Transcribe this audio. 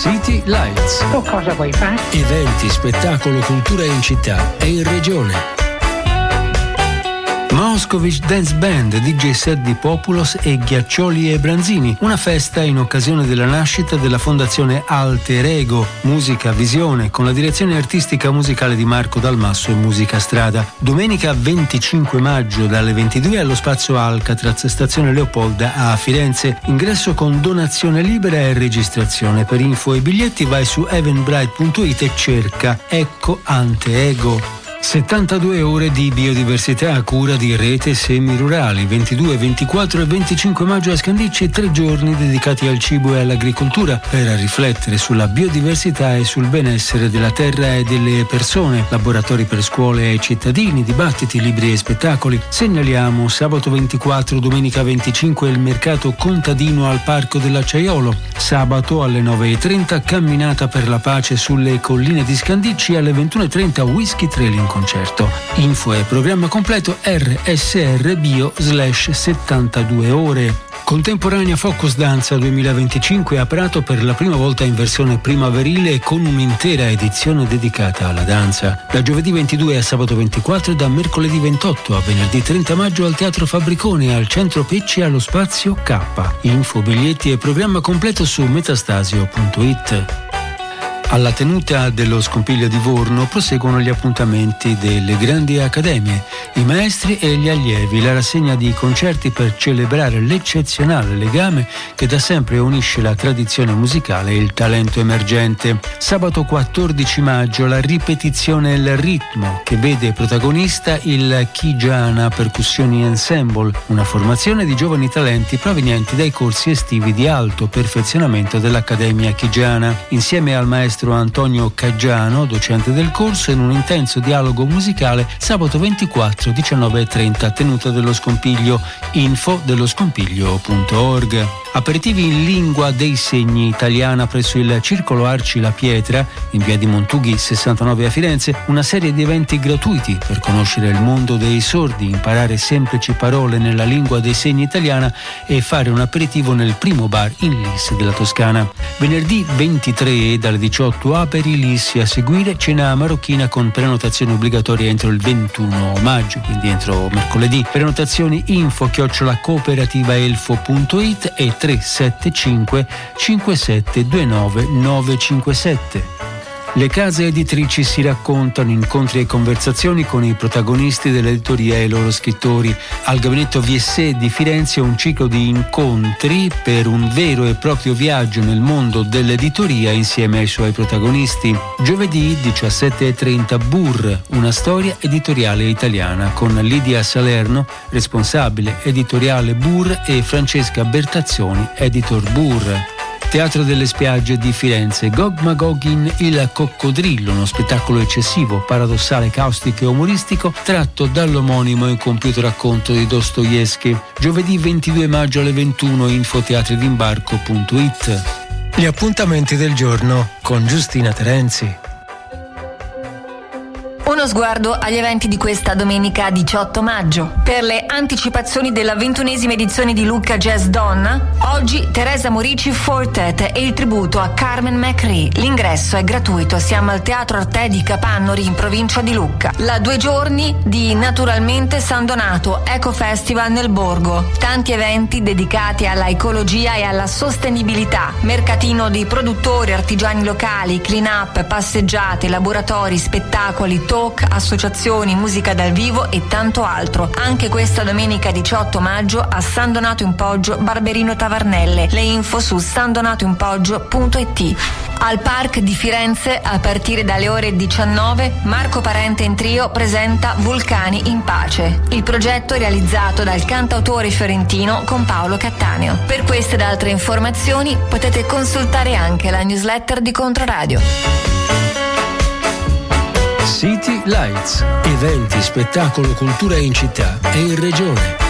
City Lights. O cosa vuoi fare? Eventi, spettacolo, cultura in città e in regione. Moscovic Dance Band, DJ set di Populos e Ghiaccioli e Branzini, una festa in occasione della nascita della fondazione Alter Ego, Musica Visione, con la direzione artistica musicale di Marco Dalmasso e Musica Strada. Domenica 25 maggio dalle 22 allo Spazio Alcatraz, stazione Leopolda a Firenze. Ingresso con donazione libera e registrazione. Per info e biglietti vai su eventbrite.it e cerca Ecco Ante Ego. 72 ore di biodiversità a cura di Rete Semirurali, 22, 24 e 25 maggio a Scandicci, 3 giorni dedicati al cibo e all'agricoltura per riflettere sulla biodiversità e sul benessere della terra e delle persone. Laboratori per scuole e cittadini, dibattiti, libri e spettacoli. Segnaliamo sabato 24, domenica 25 il mercato contadino al Parco dell'Acciaiolo. Sabato alle 9:30 camminata per la pace sulle colline di Scandicci, alle 21:30 whisky trailing concerto. Info e programma completo rsrbio/72 ore. Contemporanea Focus Danza 2025 ha aperto per la prima volta in versione primaverile con un'intera edizione dedicata alla danza. Da giovedì 22 a sabato 24 e da mercoledì 28 a venerdì 30 maggio al Teatro Fabbricone, al Centro Pecci, allo Spazio K. Info, biglietti e programma completo su metastasio.it. Alla tenuta dello Scompiglio di Vorno proseguono gli appuntamenti delle grandi accademie, i maestri e gli allievi, la rassegna di concerti per celebrare l'eccezionale legame che da sempre unisce la tradizione musicale e il talento emergente. Sabato 14 maggio la ripetizione Il Ritmo, che vede protagonista il Chigiana Percussioni Ensemble, una formazione di giovani talenti provenienti dai corsi estivi di alto perfezionamento dell'Accademia Chigiana, insieme al maestro Antonio Caggiano, docente del corso, in un intenso dialogo musicale sabato 24 19:30 tenuta dello Scompiglio. Info dello scompiglio.org. Aperitivi in lingua dei segni italiana presso il Circolo Arci La Pietra, in via di Montughi 69 a Firenze, una serie di eventi gratuiti per conoscere il mondo dei sordi, imparare semplici parole nella lingua dei segni italiana e fare un aperitivo nel primo bar in Lis della Toscana. Venerdì 23 dalle 18 aperilissi, a seguire cena marocchina con prenotazione obbligatoria entro il 21 maggio, quindi entro mercoledì. Prenotazioni info@cooperativaelfo.it e 375 5729 957. Le case editrici si raccontano, incontri e conversazioni con i protagonisti dell'editoria e i loro scrittori. Al Gabinetto VSE di Firenze un ciclo di incontri per un vero e proprio viaggio nel mondo dell'editoria insieme ai suoi protagonisti. Giovedì 17:30 Burr, una storia editoriale italiana, con Lidia Salerno, responsabile editoriale Burr, e Francesca Bertazzoni, editor Burr. Teatro delle Spiagge di Firenze, Gog Magogin il Coccodrillo, uno spettacolo eccessivo, paradossale, caustico e umoristico tratto dall'omonimo e compiuto racconto di Dostoevskij. Giovedì 22 maggio alle 21, infoteatridimbarco.it. Gli appuntamenti del giorno con Giustina Terenzi. Uno sguardo agli eventi di questa domenica 18 maggio. Per le anticipazioni della 21esima edizione di Lucca Jazz Donna, oggi Teresa Morici Fortet e il tributo a Carmen McRae. L'ingresso è gratuito, siamo al Teatro Arte di Capannori in provincia di Lucca. La 2 giorni di Naturalmente San Donato Eco Festival nel Borgo. Tanti eventi dedicati alla ecologia e alla sostenibilità. Mercatino di produttori, artigiani locali, clean up, passeggiate, laboratori, spettacoli, talk, associazioni, musica dal vivo e tanto altro. Anche questa domenica 18 maggio a San Donato in Poggio, Barberino Tavarnelle. Le info su sandonatoinpoggio.it. Al Park di Firenze, a partire dalle ore 19, Marco Parente in trio presenta Vulcani in Pace. Il progetto è realizzato dal cantautore fiorentino con Paolo Cattaneo. Per queste ed altre informazioni potete consultare anche la newsletter di Controradio. City Lights, eventi, spettacolo, cultura in città e in regione.